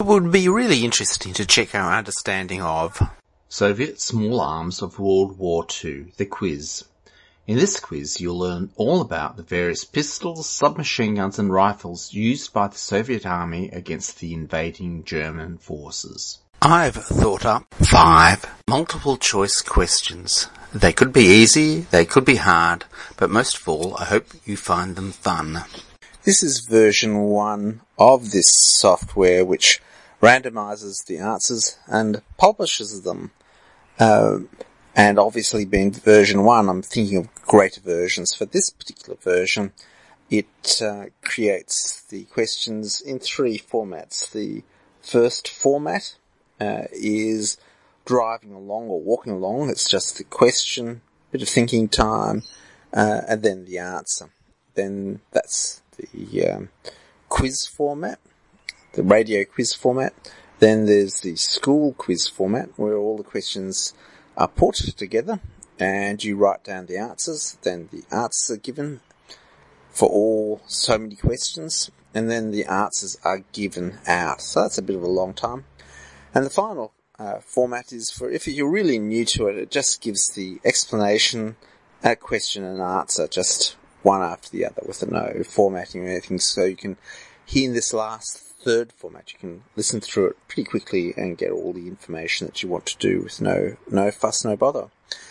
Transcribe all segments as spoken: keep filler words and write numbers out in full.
It would be really interesting to check our understanding of Soviet Small Arms of World War Two, the quiz. In this quiz, you'll learn all about the various pistols, submachine guns and rifles used by the Soviet Army against the invading German forces. I've thought up five multiple choice questions. They could be easy, they could be hard, but most of all, I hope you find them fun. This is version one of this software which randomizes the answers and publishes them. Uh, and obviously being version one, I'm thinking of greater versions. For this particular version, it uh, creates the questions in three formats. The first format uh, is driving along or walking along. It's just the question, bit of thinking time, uh, and then the answer. Then that's the um, quiz format, the radio quiz format. Then there's the school quiz format, where all the questions are put together and you write down the answers. Then the answers are given for all so many questions, and then the answers are given out. So that's a bit of a long time. And the final uh, format is for, if you're really new to it, it just gives the explanation, a question and answer, just one after the other with no formatting or anything. So you can, here in this last third format, you can listen through it pretty quickly and get all the information that you want to do with no, no fuss, no bother.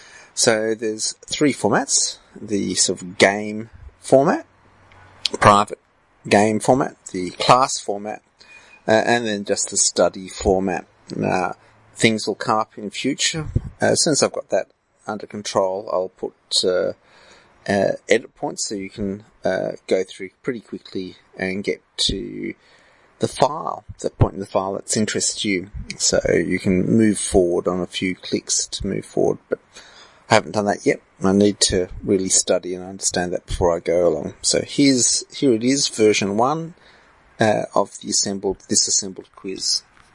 So there's three formats: the sort of game format, private game format, the class format, uh, and then just the study format. Now, things will come up in future. Uh, since I've got that under control, I'll put uh, uh, edit points so you can uh, go through pretty quickly and get to the file, the point in the file that interests you. So you can move forward on a few clicks to move forward, but I haven't done that yet. I need to really study and understand that before I go along. So here's, here it is, version one uh, of the assembled, this assembled quiz.